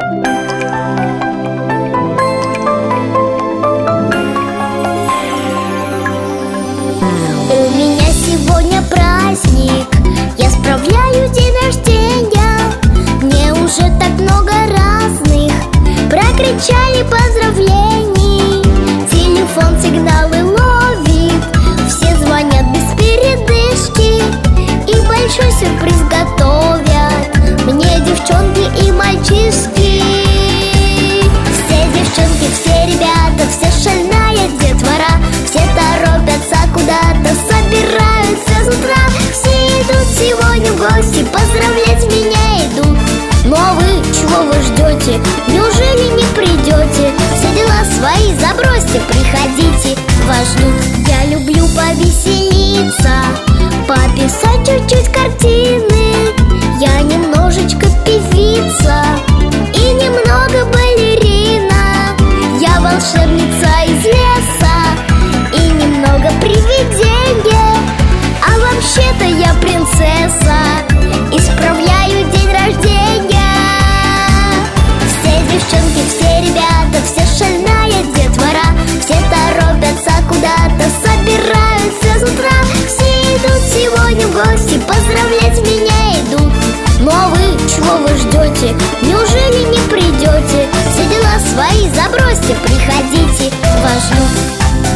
У меня сегодня праздник, я справляю день рождения. Мне уже так много разных прокричали поздравлений. Телефон сигналы ловит, все звонят без передышки, и большой сюрприз готовят мне девчонки и мальчишки. Все девчонки, все ребята, вся шальная детвора, все торопятся куда-то, собираются с утра. Все идут сегодня в гости, поздравлять меня идут. Ну а вы, чего вы ждете? Неужели не придете? Все дела свои забросьте, приходите, вас ждут. Я люблю повеселиться, пописать чуть-чуть картины. Я немножечко певица и немного балерина. Я волшебница из леса и немного привидение. А вообще-то я принцесса и справляю день рождения. Все девчонки, все ребята, вся шальная детвора, все торопятся куда-то, собираются с утра. Все идут сегодня в гости, поздравлять меня идут. Ну а вы, чего вы ждете? Неужели не придете? Все дела свои забросьте, приходите, вас ждут.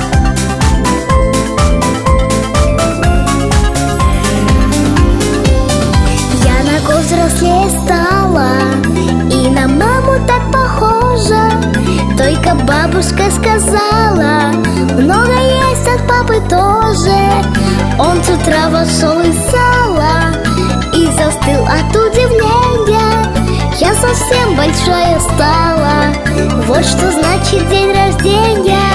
Взрослее стала и на маму так похожа. Только бабушка сказала, много есть от папы тоже. Он с утра вошел из зала и застыл от удивления. Я совсем большая стала, вот что значит день рождения.